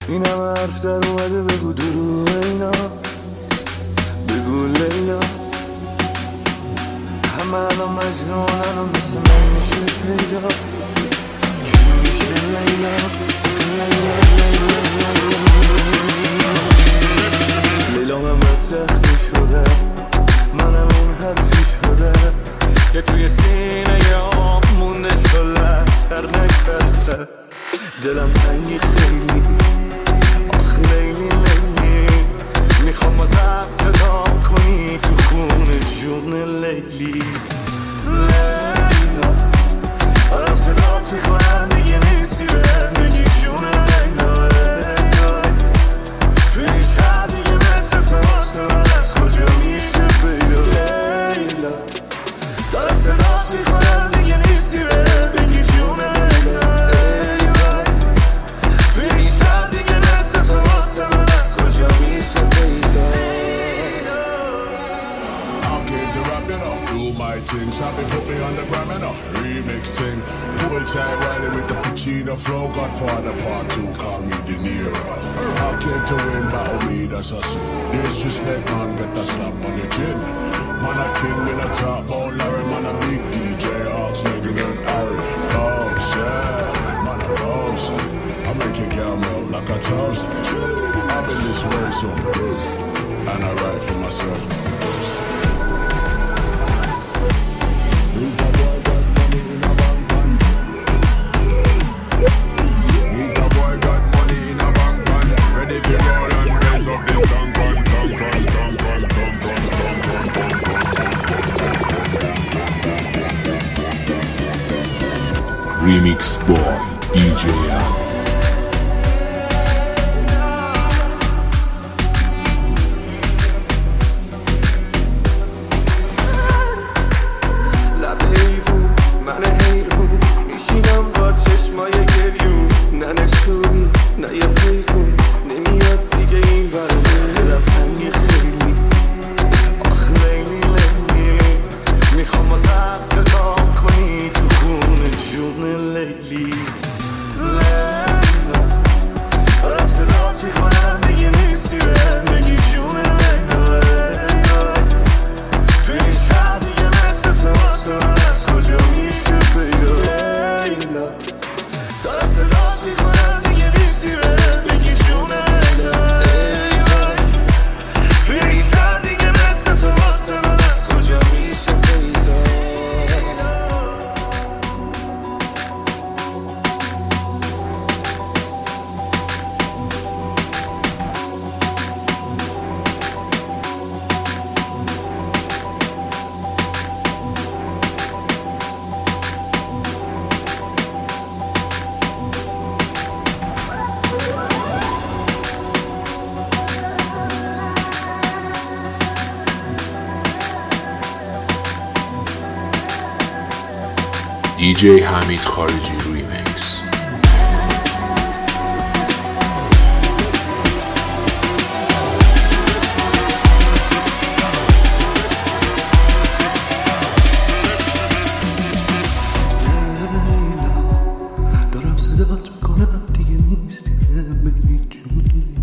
این همه حرف در اومده بگو دروغ اینا، بگو لیلا. همه الان مجنونن و مثل من میشه پیدا، کی میشه لیلا؟ لیلا من بد زخمی شده، منم این حرفی شده که توی سینه یا مونده شلتر نکرده. دلم تنگی خیلی، آخ لیلی لیلی، میخوام ازت صدا کنی تو خون جون لیلی. لیلا دارم صدات میکنم دیگه نیستی بهم بگی جون لیلا. توی شهر دیگه مثل تو واسه من از کجا میشه پیدا. لیلا دارم صدات میکنم دیگه نیستی بهم بگی جون لیلا. Sabi put me on the gram and a remix thing. Full time Riley with the Pacino flow. Godfather part 2, call me De Niro. I came to win, battle me, that's a sin. Disrespect, man, get a slap on your chin. Man a king in a top, oh Larry, man a big DJ, Hawks, Megan and Harry. Boss, yeah, man a boss. I make a girl melt like a toast. I've been this way so good, and I write for myself, no boast. Remix boy DJ DJ حمید خارجی ریمیکس. دارم صدات میکنم دیگه نیستی بهم بگی جون لیلا.